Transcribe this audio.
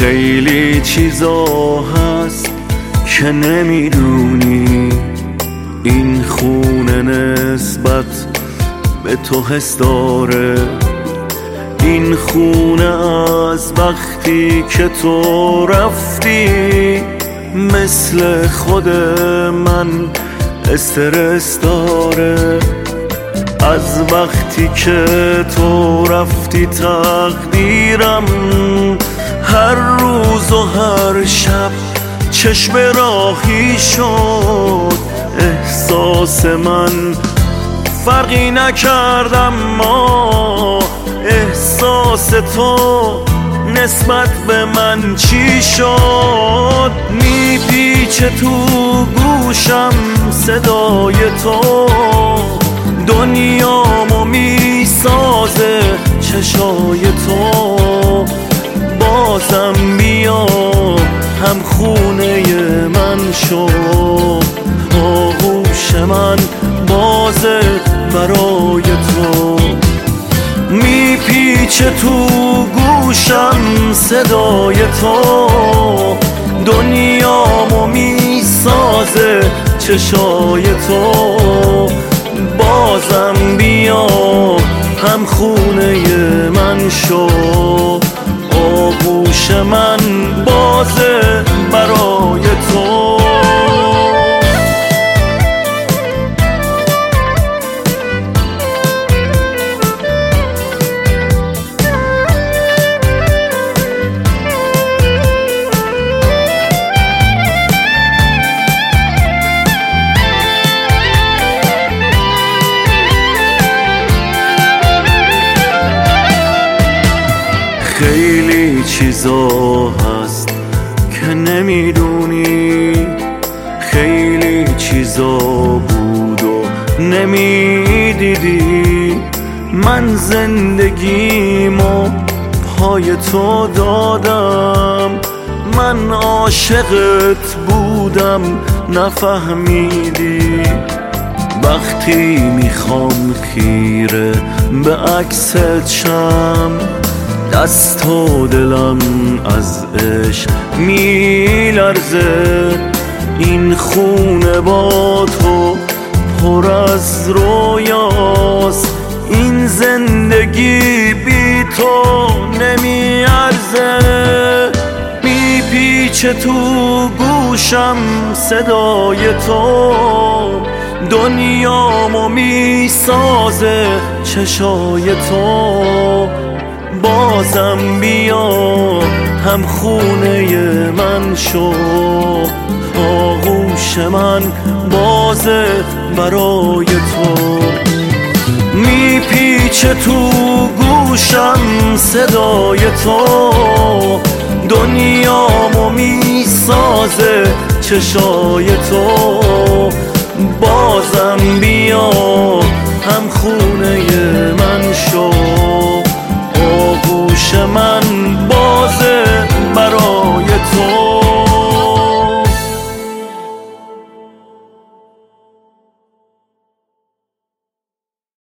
خیلی چیزا هست که نمیدونی، این خونه نسبت به تو حس داره. این خونه از وقتی که تو رفتی مثل خود من استرس داره. از وقتی که تو رفتی تقدیرم هر روز و هر شب چشم راهی شد. احساس من فرقی نکردم، ما احساس تو نسبت به من چی شد؟ میپیچه تو گوشم صدای تو، دنیامو میسازه چشای تو. بازم بیا هم خونه من شو، آغوش من بازه برای تو. میپیچه تو گوشم صدای تو، دنیامو میسازه چشای تو. بازم بیا هم خونه من شو، آغوش من بازه برای تو. خیلی چیزا هست که نمیدونی، خیلی چیزا بود و نمیدیدی. من زندگیمو پای تو دادم، من عاشقت بودم نفهمیدی. وقتی میخوام خیره به عکست شم، دست و دلم از عشق میلرزه. این خونه با تو پر از رویاست، این زندگی بی تو نمیارزه. میپیچه تو گوشم صدای تو، دنیامو میسازه چشای تو. بازم بیا هم خونه من شو، آغوش من بازه برای تو. میپیچه تو گوشم صدای تو، دنیامو میسازه چشای تو. بازم بیا هم خونه من شو، آغوش من